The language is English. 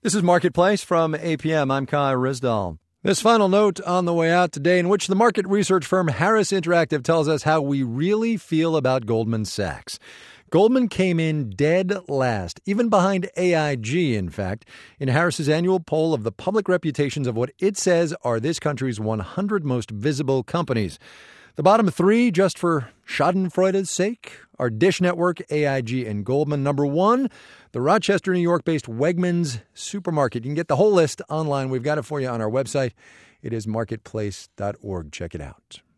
This is Marketplace from APM. I'm Kai Ryssdal. This final note on the way out today, in which the market research firm Harris Interactive tells us how we really feel about Goldman Sachs. Goldman came in dead last, even behind AIG, in fact, in Harris's annual poll of the public reputations of what it says are this country's 100 most visible companies. The bottom three, just for schadenfreude's sake, are Dish Network, AIG, and Goldman. Number one, the Rochester, New York-based Wegmans supermarket. You can get the whole list online. We've got it for you on our website. It is marketplace.org. Check it out.